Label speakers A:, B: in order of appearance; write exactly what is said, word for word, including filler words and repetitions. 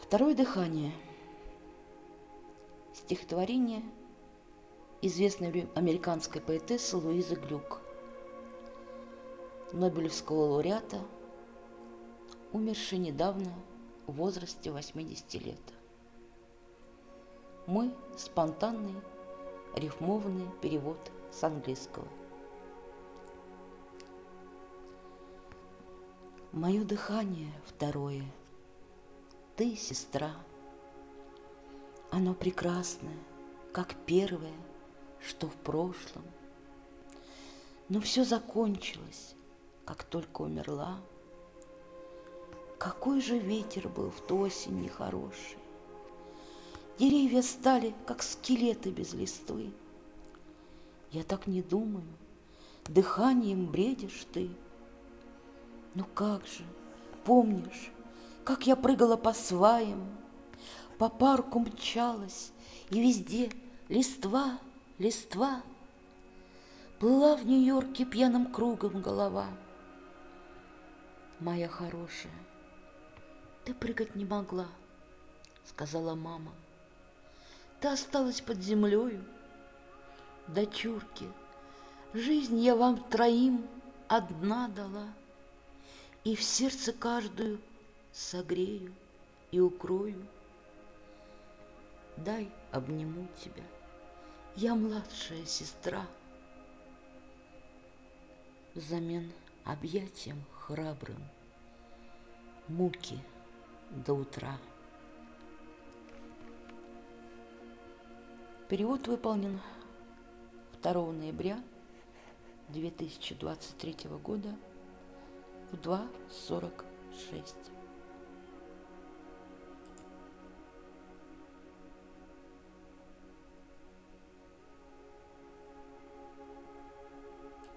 A: Второе дыхание. Стихотворение известной американской поэтессы Луизы Глюк, Нобелевского лауреата, умершей недавно в возрасте восьмидесяти лет. Мой спонтанный рифмованный перевод с английского. Мое дыхание второе, ты, сестра, оно прекрасное, как первое, что в прошлом. Но все закончилось, как только умерла. Какой же ветер был в ту осень нехороший. Деревья стали, как скелеты без листвы. Я так не думаю, дыханием бредишь ты. Ну как же, помнишь, как я прыгала по сваям, по парку мчалась, и везде листва, листва. Плыла в Нью-Йорке пьяным кругом голова. Моя хорошая, ты прыгать не могла, сказала мама. Ты осталась под землею. Дочурки, жизнь я вам троим одна дала, и в сердце каждую согрею и укрою. Дай обниму тебя, я младшая сестра. Взамен объятиям храбрым муки до утра. Перевод выполнен второго ноября две тысячи двадцать третьего года в два сорок шесть.